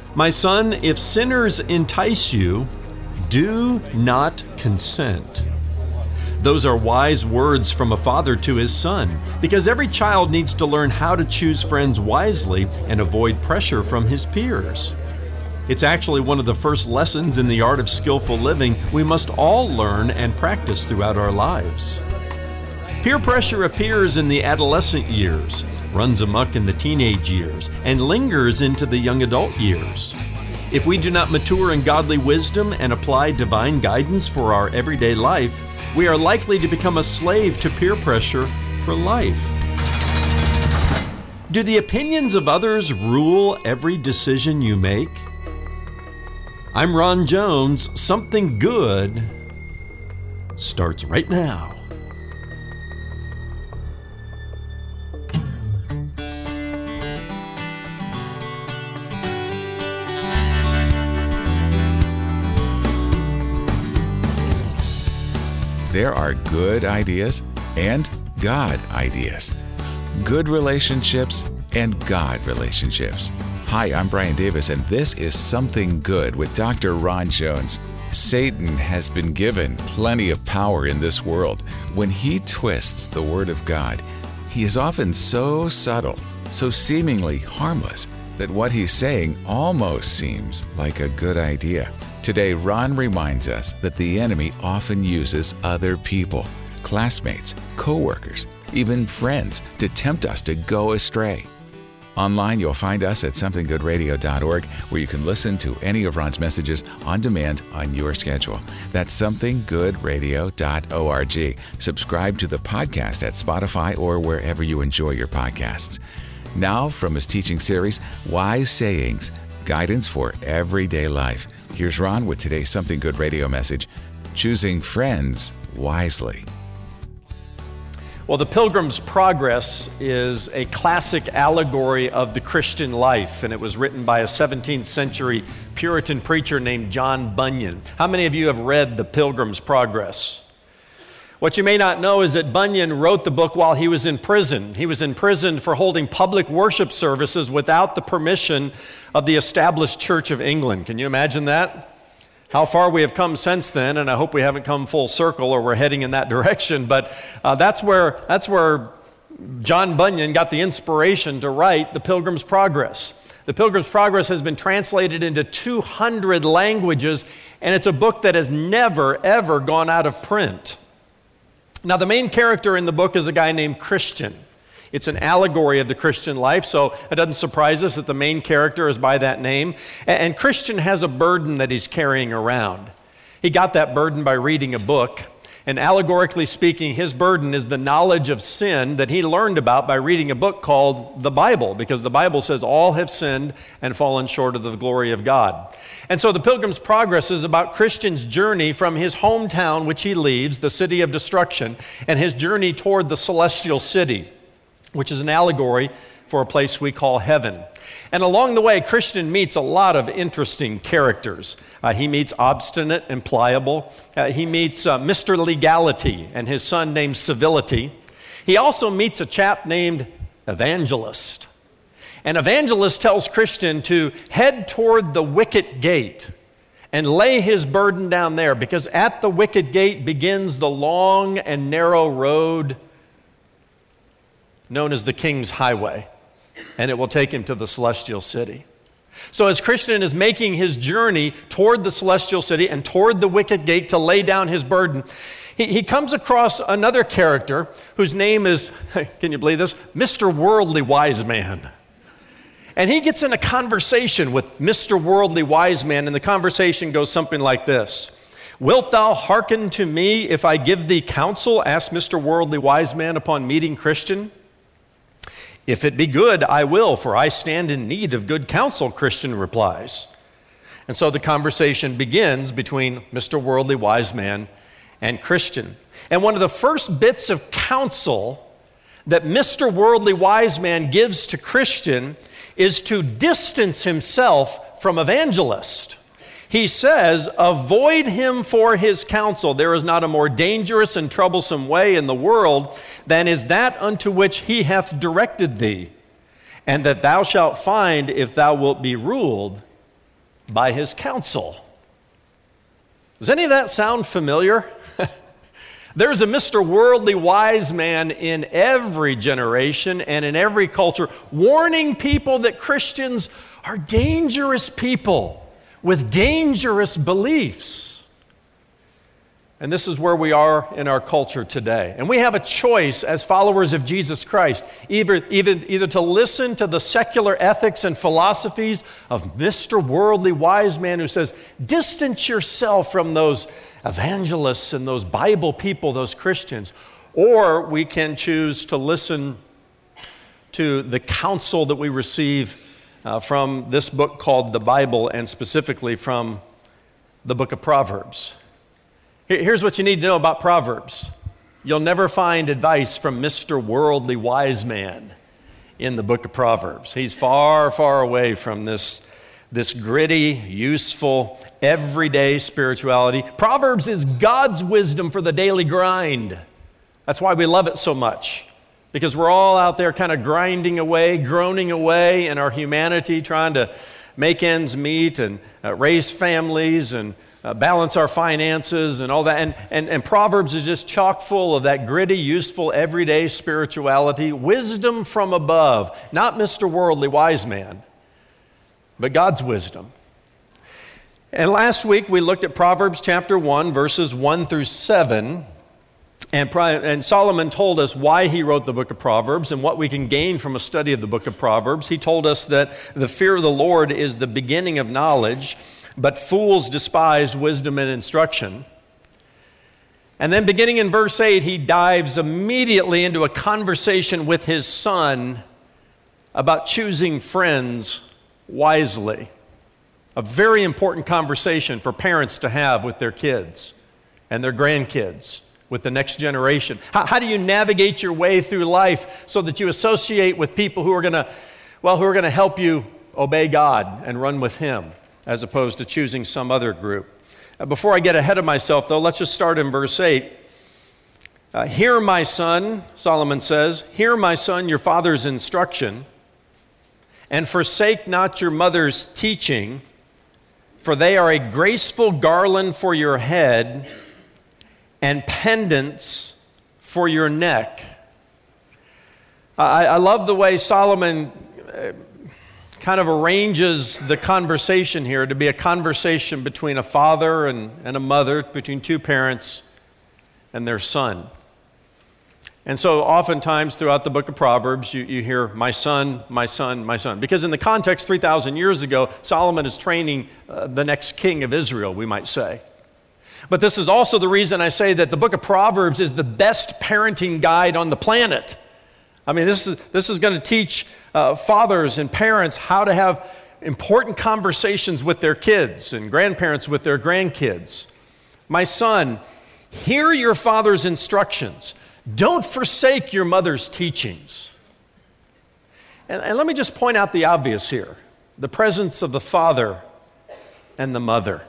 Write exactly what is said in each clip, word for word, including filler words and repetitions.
My son, if sinners entice you, do not consent. Those are wise words from a father to his son, because every child needs to learn how to choose friends wisely and avoid pressure from his peers. It's actually one of the first lessons in the art of skillful living we must all learn and practice throughout our lives. Peer pressure appears in the adolescent years, runs amok in the teenage years, and lingers into the young adult years. If we do not mature in godly wisdom and apply divine guidance for our everyday life, we are likely to become a slave to peer pressure for life. Do the opinions of others rule every decision you make? I'm Ron Jones. Something good starts right now. There are good ideas and God ideas. Good relationships and God relationships. Hi, I'm Brian Davis, and this is Something Good with Doctor Ron Jones. Satan has been given plenty of power in this world. When he twists the Word of God, he is often so subtle, so seemingly harmless, that what he's saying almost seems like a good idea. Today, Ron reminds us that the enemy often uses other people, classmates, co-workers, even friends, to tempt us to go astray. Online, you'll find us at something good radio dot org, where you can listen to any of Ron's messages on demand on your schedule. That's something good radio dot org. Subscribe to the podcast at Spotify or wherever you enjoy your podcasts. Now, from his teaching series, Wise Sayings, Guidance for Everyday Life. Here's Ron with today's Something Good radio message, Choosing Friends Wisely. Well, the Pilgrim's Progress is a classic allegory of the Christian life, and it was written by a seventeenth century Puritan preacher named John Bunyan. How many of you have read the Pilgrim's Progress? What you may not know is that Bunyan wrote the book while he was in prison. He was in prison for holding public worship services without the permission of the established Church of England. Can you imagine that? How far we have come since then, and I hope we haven't come full circle or we're heading in that direction, but uh, that's where that's where John Bunyan got the inspiration to write The Pilgrim's Progress. The Pilgrim's Progress has been translated into two hundred languages, and it's a book that has never, ever gone out of print. Now, the main character in the book is a guy named Christian. It's an allegory of the Christian life, so it doesn't surprise us that the main character is by that name. And Christian has a burden that he's carrying around. He got that burden by reading a book, and allegorically speaking, his burden is the knowledge of sin that he learned about by reading a book called the Bible, because the Bible says all have sinned and fallen short of the glory of God. And so the Pilgrim's Progress is about Christian's journey from his hometown, which he leaves, the city of destruction, and his journey toward the celestial city, which is an allegory for a place we call heaven. And along the way, Christian meets a lot of interesting characters. Uh, he meets Obstinate and Pliable. Uh, he meets uh, Mister Legality and his son named Civility. He also meets a chap named Evangelist. And Evangelist tells Christian to head toward the wicket gate and lay his burden down there, because at the wicket gate begins the long and narrow road known as the King's Highway, and it will take him to the celestial city. So as Christian is making his journey toward the celestial city and toward the wicket gate to lay down his burden, he, he comes across another character whose name is, can you believe this, Mister Worldly Wise Man. And he gets in a conversation with Mister Worldly Wise Man, and the conversation goes something like this. Wilt thou hearken to me if I give thee counsel? Asked Mister Worldly Wise Man upon meeting Christian. If it be good, I will, for I stand in need of good counsel, Christian replies. And so the conversation begins between Mister Worldly Wise Man and Christian. And one of the first bits of counsel that Mister Worldly Wise Man gives to Christian is to distance himself from Evangelist. He says, avoid him for his counsel. There is not a more dangerous and troublesome way in the world than is that unto which he hath directed thee, and that thou shalt find if thou wilt be ruled by his counsel. Does any of that sound familiar? There's a Mister Worldly Wise man in every generation and in every culture, warning people that Christians are dangerous people with dangerous beliefs. And this is where we are in our culture today. And we have a choice as followers of Jesus Christ, either, either, either to listen to the secular ethics and philosophies of Mister Worldly Wise man who says, distance yourself from those evangelists and those Bible people, those Christians, or we can choose to listen to the counsel that we receive uh, from this book called the Bible, and specifically from the book of Proverbs. Here's what you need to know about Proverbs. You'll never find advice from Mister Worldly Wise man in the book of Proverbs. He's far, far away from this, this gritty, useful, everyday spirituality. Proverbs is God's wisdom for the daily grind. That's why we love it so much, because we're all out there kind of grinding away, groaning away in our humanity, trying to make ends meet and uh, raise families and uh, balance our finances and all that. And, and, and Proverbs is just chock full of that gritty, useful, everyday spirituality, wisdom from above, not Mister Worldly Wise man, but God's wisdom. And last week we looked at Proverbs chapter one, verses one through seven, and, and Solomon told us why he wrote the book of Proverbs and what we can gain from a study of the book of Proverbs. He told us that the fear of the Lord is the beginning of knowledge, but fools despise wisdom and instruction. And then beginning in verse eight, he dives immediately into a conversation with his son about choosing friends wisely. A very important conversation for parents to have with their kids and their grandkids, with the next generation. How, how do you navigate your way through life so that you associate with people who are going to, well, who are going to help you obey God and run with Him, as opposed to choosing some other group? Uh, before I get ahead of myself, though, let's just start in verse eight. Uh, Hear, my son, Solomon says, hear, my son, your father's instruction, and forsake not your mother's teaching, for they are a graceful garland for your head and pendants for your neck. I, I love the way Solomon uh, kind of arranges the conversation here to be a conversation between a father and, and a mother, between two parents and their son. And so oftentimes throughout the book of Proverbs, you, you hear, my son, my son, my son. Because in the context three thousand years ago, Solomon is training uh, the next king of Israel, we might say. But this is also the reason I say that the book of Proverbs is the best parenting guide on the planet. I mean, this is, this is going to teach uh, fathers and parents how to have important conversations with their kids and grandparents with their grandkids. My son, hear your father's instructions. Don't forsake your mother's teachings. And, and let me just point out the obvious here, the presence of the father and the mother.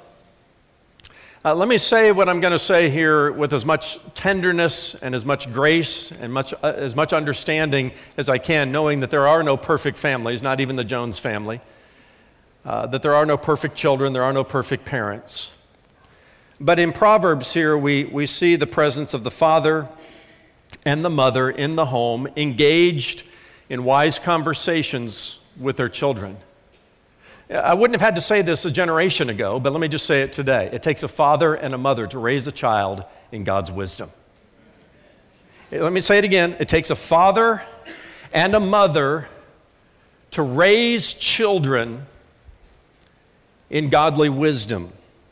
Uh, let me say what I'm going to say here with as much tenderness and as much grace and much, uh, as much understanding as I can, knowing that there are no perfect families, not even the Jones family, uh, that there are no perfect children, there are no perfect parents. But in Proverbs here, we, we see the presence of the father and the mother in the home, engaged in wise conversations with their children. I wouldn't have had to say this a generation ago, but let me just say it today. It takes a father and a mother to raise a child in God's wisdom. Let me say it again. It takes a father and a mother to raise children in godly wisdom.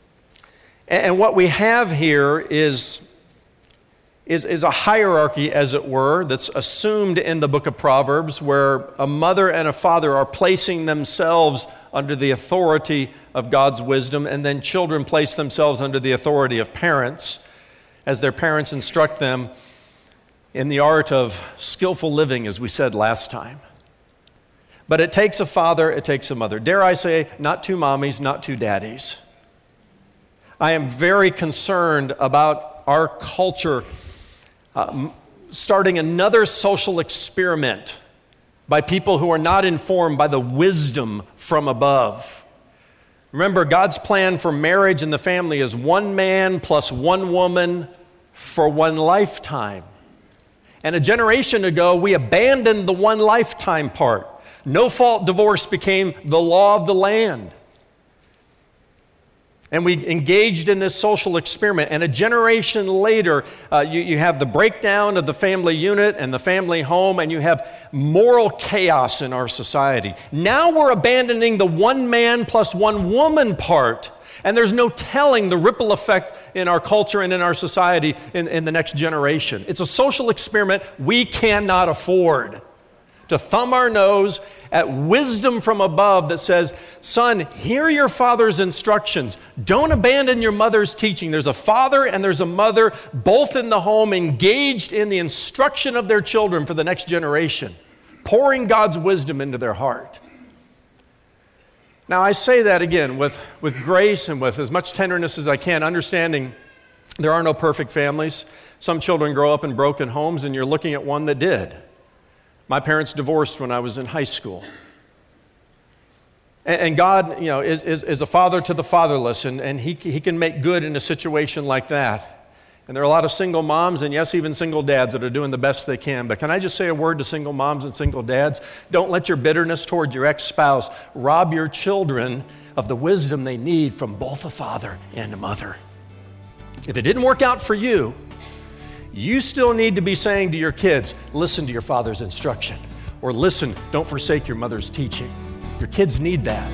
And what we have here is Is, is a hierarchy, as it were, that's assumed in the book of Proverbs, where a mother and a father are placing themselves under the authority of God's wisdom, and then children place themselves under the authority of parents as their parents instruct them in the art of skillful living, as we said last time. But it takes a father, it takes a mother. Dare I say, not two mommies, not two daddies. I am very concerned about our culture Uh, starting another social experiment by people who are not informed by the wisdom from above. Remember, God's plan for marriage and the family is one man plus one woman for one lifetime. And a generation ago, we abandoned the one lifetime part. No-fault divorce became the law of the land. And we engaged in this social experiment. And a generation later, uh, you, you have the breakdown of the family unit and the family home, and you have moral chaos in our society. Now we're abandoning the one man plus one woman part, and there's no telling the ripple effect in our culture and in our society in, in the next generation. It's a social experiment we cannot afford to thumb our nose at wisdom from above that says, son, hear your father's instructions. Don't abandon your mother's teaching. There's a father and there's a mother, both in the home, engaged in the instruction of their children for the next generation, pouring God's wisdom into their heart. Now, I say that again with, with grace and with as much tenderness as I can, understanding there are no perfect families. Some children grow up in broken homes, and you're looking at one that did. My parents divorced when I was in high school. And, and God, you know, is, is, is a father to the fatherless, and, and he, he can make good in a situation like that. And there are a lot of single moms, and yes, even single dads that are doing the best they can. But can I just say a word to single moms and single dads? Don't let your bitterness toward your ex-spouse rob your children of the wisdom they need from both a father and a mother. If it didn't work out for you, you still need to be saying to your kids, listen to your father's instruction. Or listen, don't forsake your mother's teaching. Your kids need that.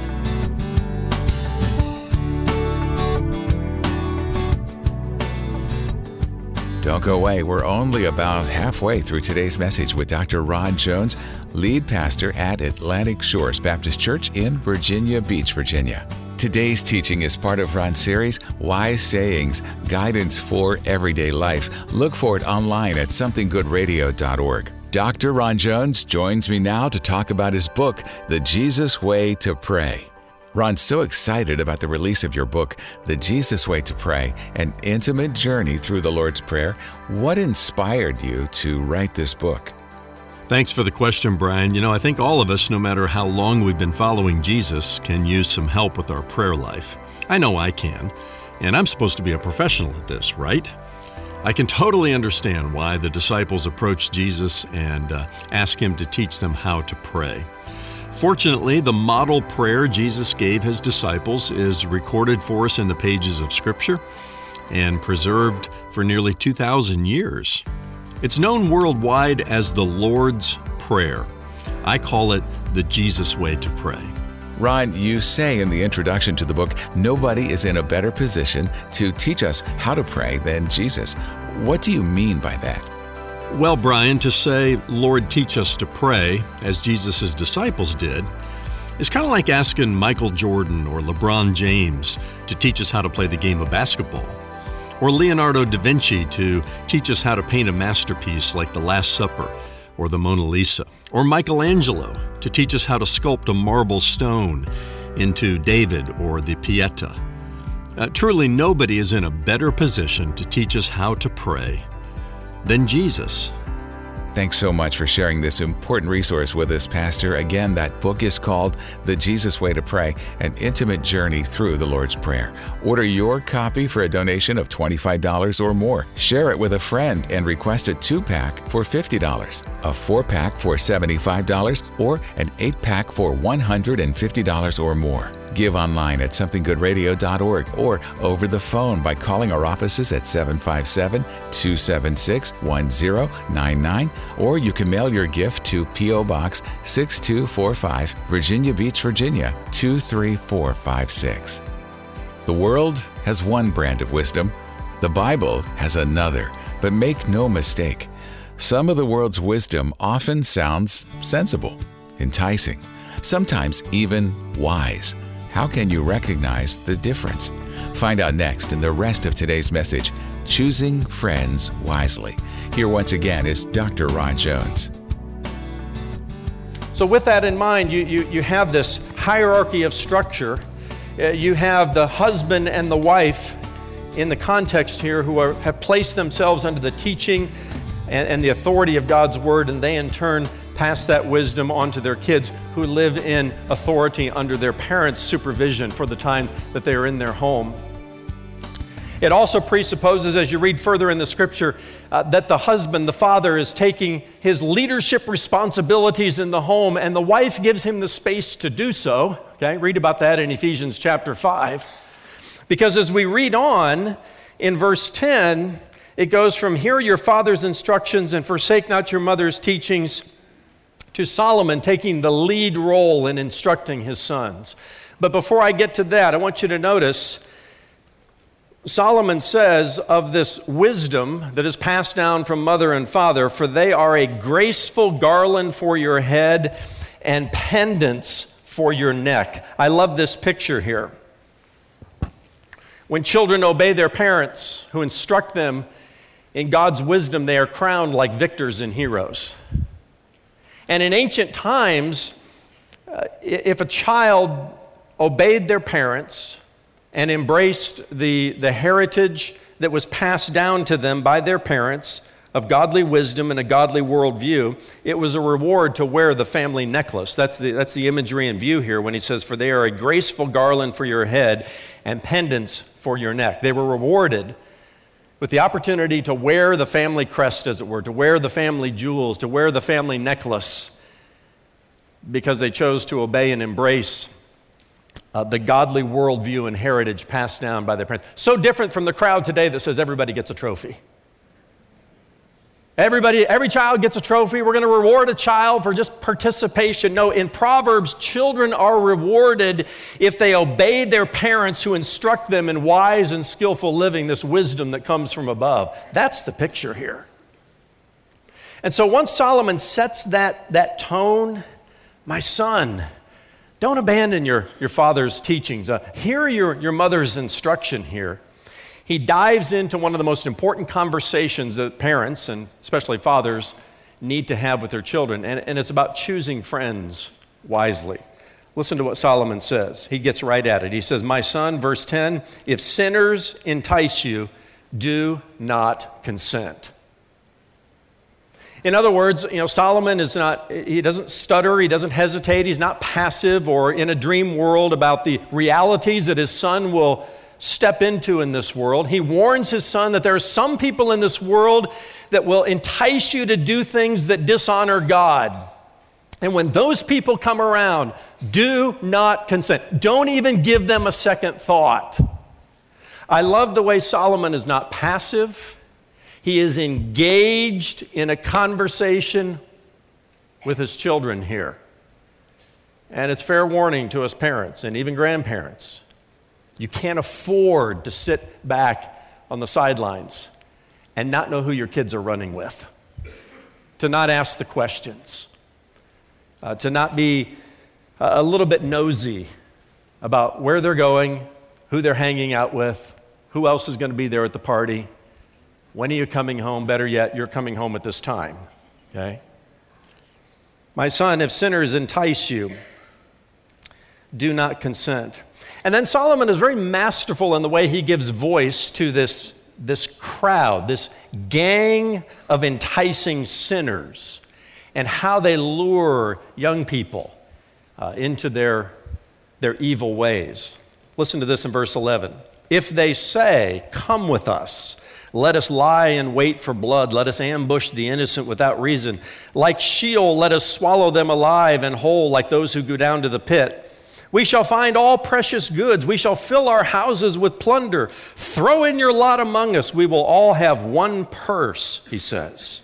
Don't go away. We're only about halfway through today's message with Doctor Ron Jones, lead pastor at Atlantic Shores Baptist Church in Virginia Beach, Virginia. Today's teaching is part of Ron's series, Wise Sayings, Guidance for Everyday Life. Look for it online at something good radio dot org. Doctor Ron Jones joins me now to talk about his book, The Jesus Way to Pray. Ron's so excited about the release of your book, The Jesus Way to Pray, an intimate journey through the Lord's Prayer. What inspired you to write this book? Thanks for the question, Brian. You know, I think all of us, no matter how long we've been following Jesus, can use some help with our prayer life. I know I can, and I'm supposed to be a professional at this, right? I can totally understand why the disciples approached Jesus and uh, asked him to teach them how to pray. Fortunately, the model prayer Jesus gave his disciples is recorded for us in the pages of Scripture and preserved for nearly two thousand years. It's known worldwide as the Lord's Prayer. I call it the Jesus Way to Pray. Ron, you say in the introduction to the book, nobody is in a better position to teach us how to pray than Jesus. What do you mean by that? Well, Brian, to say, Lord, teach us to pray, as Jesus' disciples did, is kind of like asking Michael Jordan or LeBron James to teach us how to play the game of basketball, or Leonardo da Vinci to teach us how to paint a masterpiece like The Last Supper or the Mona Lisa, or Michelangelo to teach us how to sculpt a marble stone into David or the Pieta. Uh, truly, nobody is in a better position to teach us how to pray than Jesus. Thanks so much for sharing this important resource with us, Pastor. Again, that book is called The Jesus Way to Pray, an intimate journey through the Lord's Prayer. Order your copy for a donation of twenty-five dollars or more. Share it with a friend and request a two-pack for fifty dollars, a four-pack for seventy-five dollars, or an eight-pack for one hundred fifty dollars or more. Give online at something good radio dot org or over the phone by calling our offices at seven five seven, two seven six, one zero nine nine, or you can mail your gift to P O Box six two four five, Virginia Beach, Virginia two three four five six. The world has one brand of wisdom. The Bible has another. But make no mistake, some of the world's wisdom often sounds sensible, enticing, sometimes even wise. How can you recognize the difference? Find out next in the rest of today's message, Choosing Friends Wisely. Here once again is Doctor Ron Jones. So with that in mind, you, you, you have this hierarchy of structure. Uh, you have the husband and the wife in the context here who are, have placed themselves under the teaching and, and the authority of God's Word, and they in turn pass that wisdom on to their kids who live in authority under their parents' supervision for the time that they are in their home. It also presupposes, as you read further in the scripture, uh, that the husband, the father, is taking his leadership responsibilities in the home, and the wife gives him the space to do so. Okay, read about that in Ephesians chapter five. Because as we read on in verse ten, it goes from hear your father's instructions and forsake not your mother's teachings to Solomon taking the lead role in instructing his sons. But before I get to that, I want you to notice Solomon says of this wisdom that is passed down from mother and father, for they are a graceful garland for your head and pendants for your neck. I love this picture here. When children obey their parents who instruct them in God's wisdom, they are crowned like victors and heroes. And in ancient times, uh, if a child obeyed their parents and embraced the, the heritage that was passed down to them by their parents of godly wisdom and a godly worldview, it was a reward to wear the family necklace. That's the, that's the imagery in view here when he says, for they are a graceful garland for your head and pendants for your neck. They were rewarded with the opportunity to wear the family crest, as it were, to wear the family jewels, to wear the family necklace, because they chose to obey and embrace Uh, the godly worldview and heritage passed down by their parents. So different from the crowd today that says everybody gets a trophy. Everybody, every child gets a trophy. We're going to reward a child for just participation. No, in Proverbs, children are rewarded if they obey their parents who instruct them in wise and skillful living, this wisdom that comes from above. That's the picture here. And so once Solomon sets that, that tone, my son, don't abandon your, your father's teachings. Uh, hear your, your mother's instruction here. He dives into one of the most important conversations that parents, and especially fathers, need to have with their children, and, and it's about choosing friends wisely. Listen to what Solomon says. He gets right at it. He says, my son, verse ten, if sinners entice you, do not consent. In other words, you know, Solomon is not, he doesn't stutter, he doesn't hesitate, he's not passive or in a dream world about the realities that his son will step into in this world. He warns his son that there are some people in this world that will entice you to do things that dishonor God. And when those people come around, do not consent. Don't even give them a second thought. I love the way Solomon is not passive. He is engaged in a conversation with his children here. And it's fair warning to us parents and even grandparents. You can't afford to sit back on the sidelines and not know who your kids are running with, to not ask the questions, uh, to not be a little bit nosy about where they're going, who they're hanging out with, who else is going to be there at the party. When are you coming home? Better yet, you're coming home at this time, okay? My son, if sinners entice you, do not consent. And then Solomon is very masterful in the way he gives voice to this, this crowd, this gang of enticing sinners, and how they lure young people uh, into their, their evil ways. Listen to this in verse eleven. If they say, come with us, let us lie in wait for blood. Let us ambush the innocent without reason. Like Sheol, let us swallow them alive and whole, like those who go down to the pit. We shall find all precious goods. We shall fill our houses with plunder. Throw in your lot among us. We will all have one purse, he says.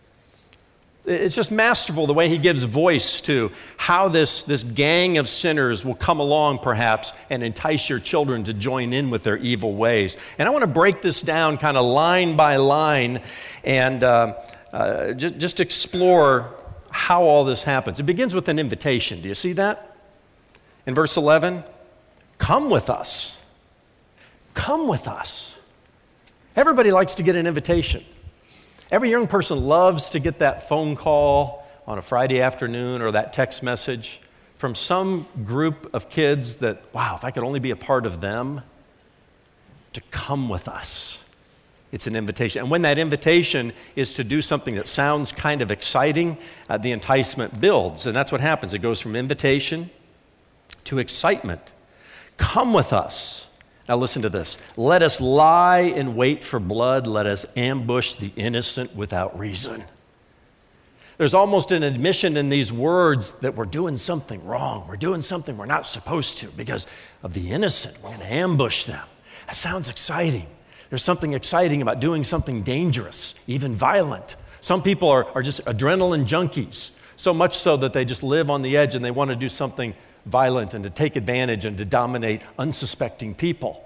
It's just masterful the way he gives voice to how this, this gang of sinners will come along perhaps and entice your children to join in with their evil ways. And I want to break this down kind of line by line and uh, uh, just, just explore how all this happens. It begins with an invitation. Do you see that? In verse eleven, come with us. Come with us. Everybody likes to get an invitation. Every young person loves to get that phone call on a Friday afternoon or that text message from some group of kids that, wow, if I could only be a part of them, to come with us. It's an invitation. And when that invitation is to do something that sounds kind of exciting, uh, the enticement builds. And that's what happens. It goes from invitation to excitement. Come with us. Now listen to this. Let us lie in wait for blood. Let us ambush the innocent without reason. There's almost an admission in these words that we're doing something wrong. We're doing something we're not supposed to because of the innocent. We're going to ambush them. That sounds exciting. There's something exciting about doing something dangerous, even violent. Some people are, are just adrenaline junkies, so much so that they just live on the edge and they want to do something violent and to take advantage and to dominate unsuspecting people.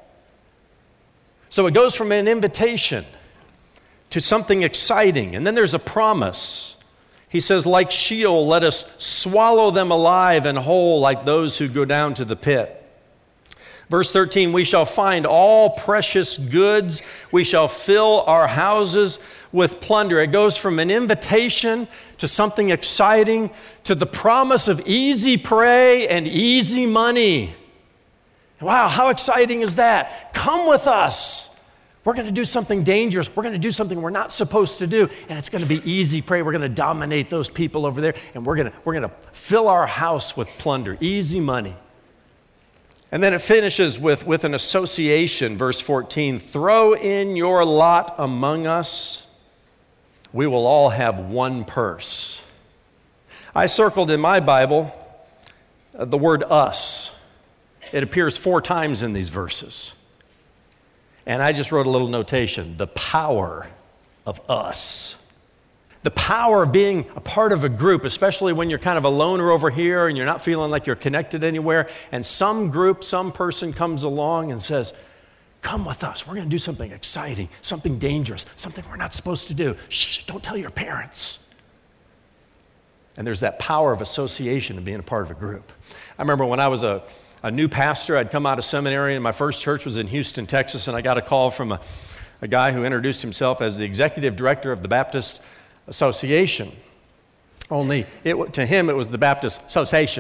So it goes from an invitation to something exciting, and then there's a promise. He says, like Sheol, let us swallow them alive and whole like those who go down to the pit. Verse thirteen, we shall find all precious goods. We shall fill our houses with plunder. It goes from an invitation to something exciting to the promise of easy prey and easy money. Wow, how exciting is that? Come with us. We're going to do something dangerous. We're going to do something we're not supposed to do, and it's going to be easy prey. We're going to dominate those people over there, and we're going to, we're going to fill our house with plunder, easy money. And then it finishes with, with an association, verse fourteen, throw in your lot among us. We will all have one purse. I circled in my Bible uh, the word us. It appears four times in these verses. And I just wrote a little notation, the power of us. The power of being a part of a group, especially when you're kind of a loner over here and you're not feeling like you're connected anywhere, and some group, some person comes along and says, come with us. We're going to do something exciting, something dangerous, something we're not supposed to do. Shh, don't tell your parents. And there's that power of association of being a part of a group. I remember when I was a, a new pastor, I'd come out of seminary, and my first church was in Houston, Texas, and I got a call from a, a guy who introduced himself as the executive director of the Baptist Association. Only it, to him, it was the Baptist Association.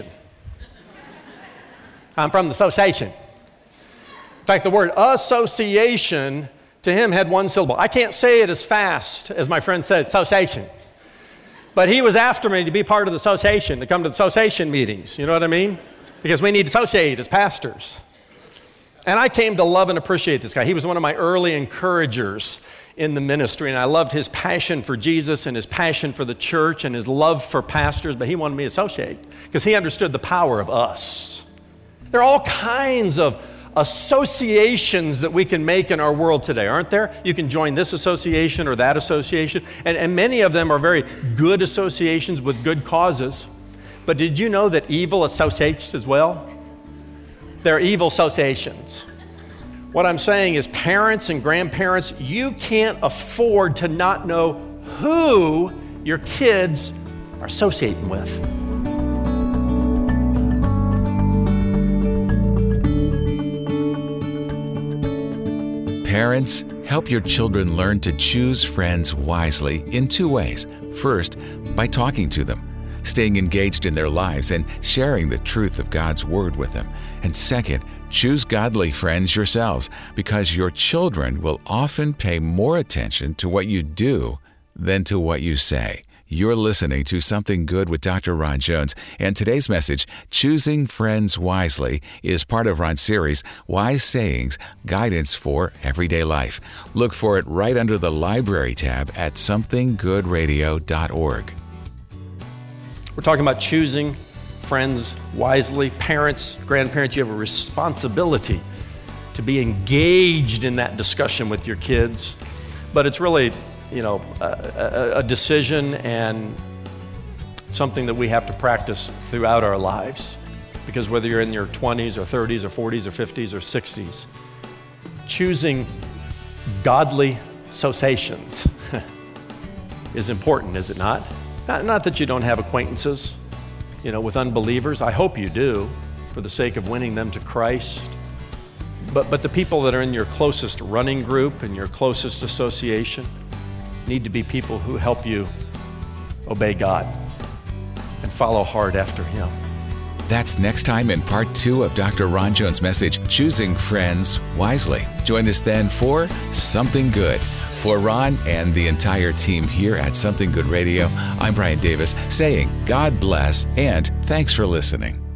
I'm from the association. In fact, the word association to him had one syllable. I can't say it as fast as my friend said, association. But he was after me to be part of the association, to come to the association meetings. You know what I mean? Because we need to associate as pastors. And I came to love and appreciate this guy. He was one of my early encouragers in the ministry, and I loved his passion for Jesus and his passion for the church and his love for pastors, but he wanted me to associate because he understood the power of us. There are all kinds of associations that we can make in our world today, aren't there? You can join this association or that association, and, and many of them are very good associations with good causes. But did you know that evil associates as well? They're evil associations. What I'm saying is, parents and grandparents, you can't afford to not know who your kids are associating with. Parents, help your children learn to choose friends wisely in two ways. First, by talking to them, staying engaged in their lives and sharing the truth of God's Word with them. And second, choose godly friends yourselves, because your children will often pay more attention to what you do than to what you say. You're listening to Something Good with Doctor Ron Jones, and today's message, Choosing Friends Wisely, is part of Ron's series, Wise Sayings, Guidance for Everyday Life. Look for it right under the Library tab at something good radio dot org. We're talking about choosing friends wisely. Parents, grandparents, you have a responsibility to be engaged in that discussion with your kids. But it's really, you know, a, a, a decision and something that we have to practice throughout our lives. Because whether you're in your twenties or thirties or forties or fifties or sixties, choosing godly associations is important, is it not? Not, not that you don't have acquaintances, you know, with unbelievers. I hope you do, for the sake of winning them to Christ. But, but the people that are in your closest running group and your closest association need to be people who help you obey God and follow hard after Him. That's next time in part two of Doctor Ron Jones' message, Choosing Friends Wisely. Join us then for Something Good, For Ron and the entire team here at Something Good Radio, I'm Brian Davis saying God bless and thanks for listening.